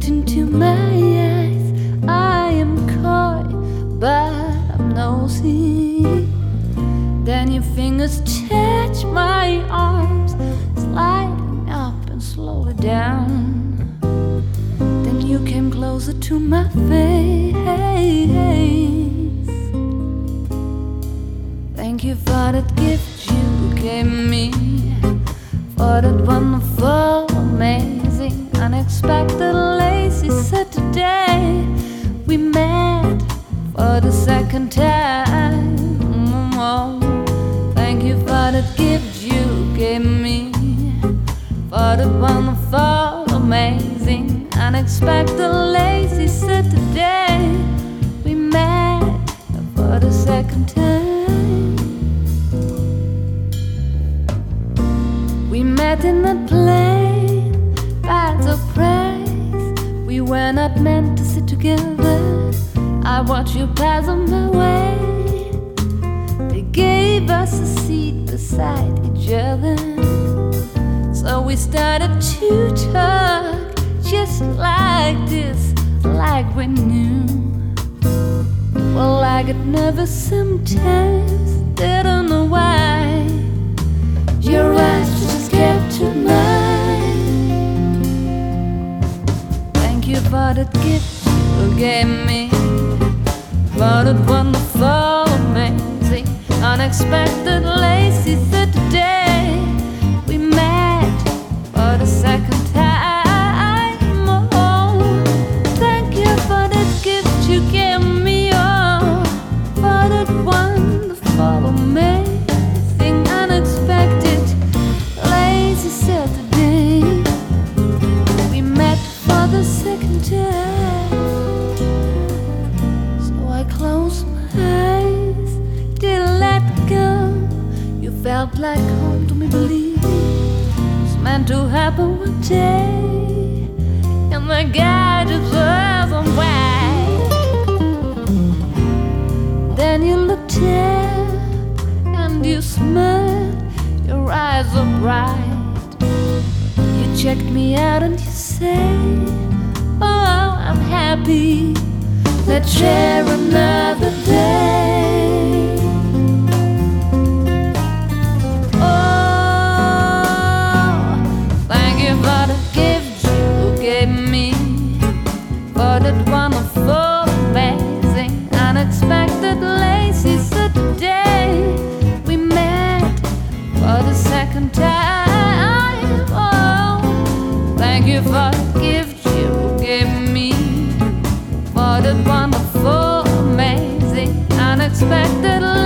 into my eyes. I am coy, but I'm nosy. Then your fingers touch my arms, sliding up and slowly down. Then you came closer to my face. Thank you for that gift you gave me, for that wonderful, amazing, unexpected, lazy Saturday. We met for the second time. Thank you for that gift you gave me, for that wonderful, amazing, unexpected, lazy Saturday. We met for the second time. We met in a plane, by surprise. We were not meant to sit together. I watched you pass on my way. They gave us a seat beside each other, so we started to talk just like this, like we knew. Well, I get nervous sometimes, didn't know why. Your eyes just captured mine. Thank you for that gift you gave me, for that wonderful, amazing, unexpected, lazy Saturday. We met for the second time. Oh, thank you for that gift you gave me. Oh, for that wonderful, amazing, unexpected, lazy Saturday. We met for the second time. So I closed my eyes, didn't let go. You felt like home to me, believe it's meant to happen one day. And the guy just wasn't right. Then you looked up and you smiled, your eyes were bright. You checked me out and you said, oh, I'm happy, let's share another day. Oh, thank you for the gift you gave me, for that wonderful, amazing, unexpected, lazy Saturday. We met for the second time. Oh, thank you for the gift you gave me, for that wonderful, amazing, unexpected,